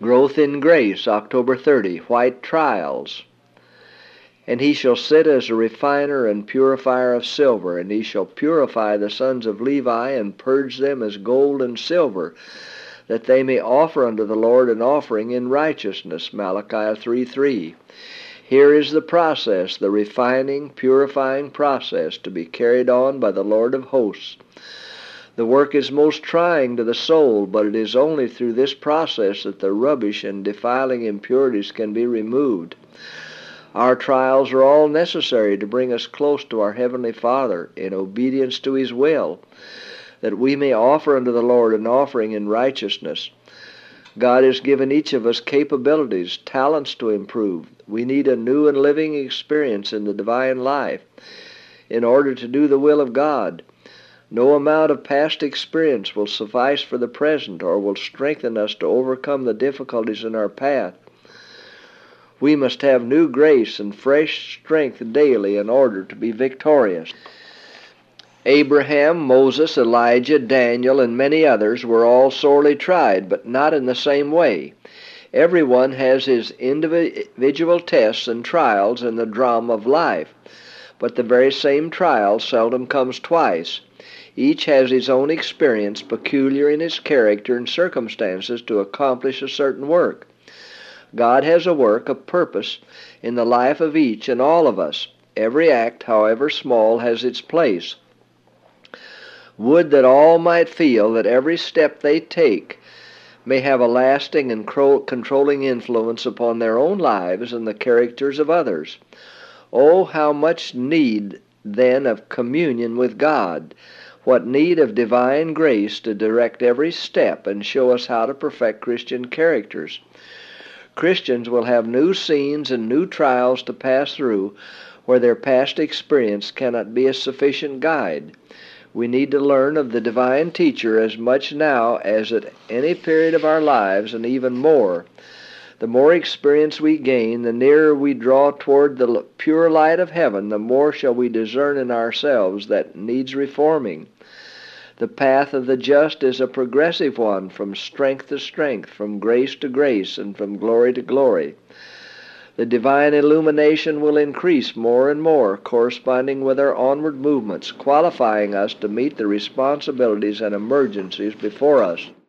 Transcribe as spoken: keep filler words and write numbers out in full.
Growth in Grace, October thirtieth, White Trials. And he shall sit as a refiner and purifier of silver, and he shall purify the sons of Levi, and purge them as gold and silver, that they may offer unto the Lord an offering in righteousness, Malachi three three. Here is the process, the refining, purifying process, to be carried on by the Lord of hosts. The work is most trying to the soul, but it is only through this process that the rubbish and defiling impurities can be removed. Our trials are all necessary to bring us close to our Heavenly Father in obedience to His will, that we may offer unto the Lord an offering in righteousness. God has given each of us capabilities, talents to improve. We need a new and living experience in the divine life in order to do the will of God. No amount of past experience will suffice for the present or will strengthen us to overcome the difficulties in our path. We must have new grace and fresh strength daily in order to be victorious. Abraham, Moses, Elijah, Daniel, and many others were all sorely tried, but not in the same way. Everyone has his individual tests and trials in the drama of life, but the very same trial seldom comes twice. Each has his own experience, peculiar in his character and circumstances, to accomplish a certain work. God has a work, a purpose, in the life of each and all of us. Every act, however small, has its place. Would that all might feel that every step they take may have a lasting and controlling influence upon their own lives and the characters of others. Oh, how much need then of communion with God! What need of divine grace to direct every step and show us how to perfect Christian characters. Christians will have new scenes and new trials to pass through where their past experience cannot be a sufficient guide. We need to learn of the divine teacher as much now as at any period of our lives, and even more. The more experience we gain, the nearer we draw toward the pure light of heaven, the more shall we discern in ourselves that needs reforming. The path of the just is a progressive one, from strength to strength, from grace to grace, and from glory to glory. The divine illumination will increase more and more, corresponding with our onward movements, qualifying us to meet the responsibilities and emergencies before us.